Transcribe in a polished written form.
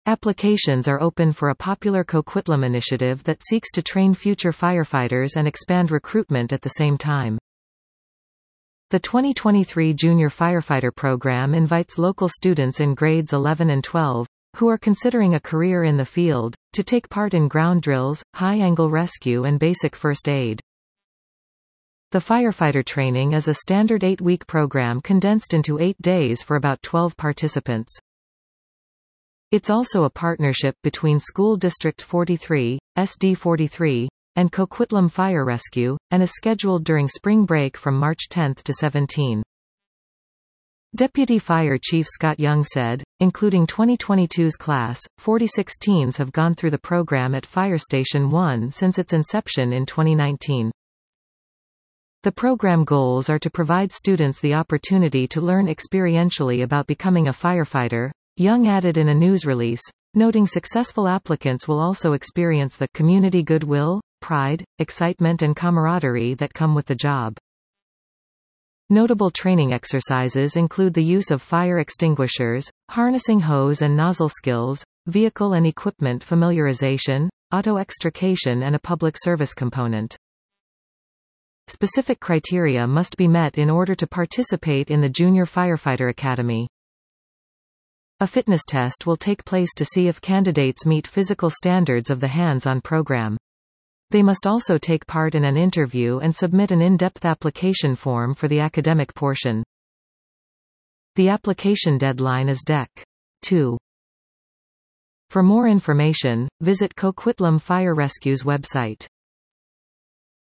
Applications are open for a popular Coquitlam initiative that seeks to train future firefighters and expand recruitment at the same time. The 2023 Junior Firefighter Program invites local students in grades 11 and 12, who are considering a career in the field, to take part in ground drills, high-angle rescue and basic first aid. The firefighter training is a standard 8-week program condensed into 8 days for about 12 participants. It's also a partnership between School District 43, SD 43, and Coquitlam Fire Rescue, and is scheduled during spring break from March 10 to 17. Deputy Fire Chief Scott Young said, including 2022's class, 46 teens have gone through the program at Fire Station 1 since its inception in 2019. The program goals are to provide students the opportunity to learn experientially about becoming a firefighter, Young added in a news release, noting successful applicants will also experience the community goodwill, pride, excitement and camaraderie that come with the job. Notable training exercises include the use of fire extinguishers, harnessing hose and nozzle skills, vehicle and equipment familiarization, auto extrication and a public service component. Specific criteria must be met in order to participate in the Junior Firefighter Academy. A fitness test will take place to see if candidates meet physical standards of the hands-on program. They must also take part in an interview and submit an in-depth application form for the academic portion. The application deadline is Dec. 2. For more information, visit Coquitlam Fire Rescue's website.